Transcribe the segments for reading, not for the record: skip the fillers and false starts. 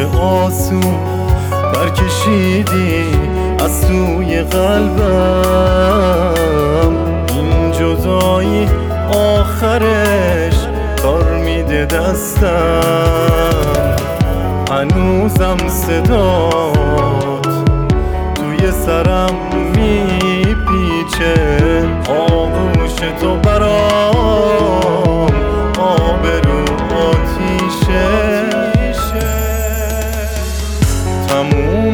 چه آسون پر کشیدی از توی قلبم. این جدایی آخرش کار میده دستم. هنوزم صدات توی سرم میپیچه، آغوش تو برام آبرو آتیشه. تموم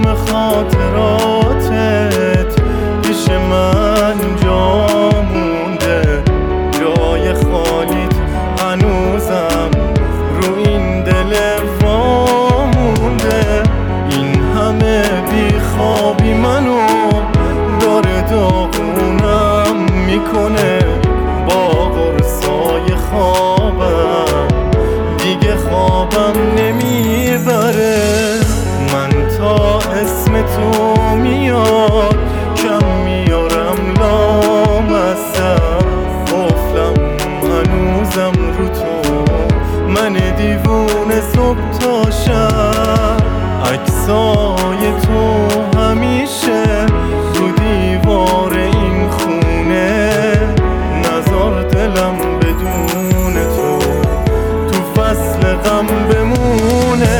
خاطراتت پیش من جا مونده، جای خالیت هنوزم رو این دل وامونده. این همه بیخوابی منو داره داغونم میکنه، با قرصای خوابم دیگه خوابم نمیبره. من تا اسم تو میاد کم میارم لامصب، قفلم هنوزم رو تو، من دیوونه صبح تا شب. عکسای تو همیشه رو دیوار این خونه، نذار دلم بدون تو تو فصل غم بمونه.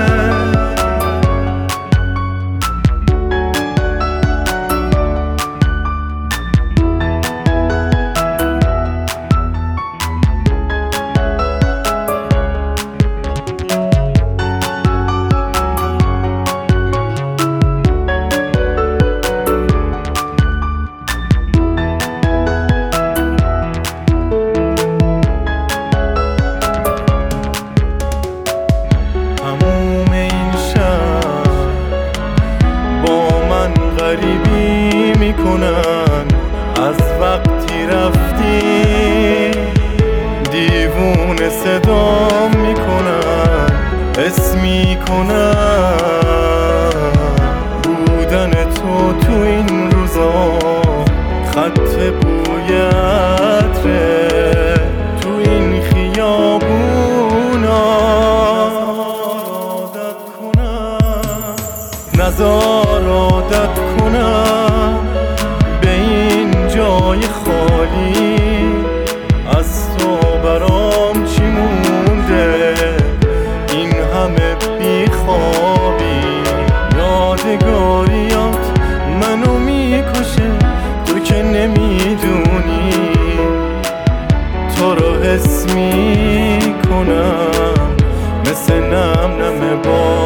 غریبی میکنن از وقتی رفتی، دیوونه صدام میکنن، حس میکنن بودن تو تو این روزا. خط بوی عطره تو این خیابونا، نزار عادت کنم به این جای خالی. از تو برام چی مونده این همه بیخوابی؟ یادگاریات منو میکشه، تو که نمیدونی تو رو حس میکنم مثل نم نم با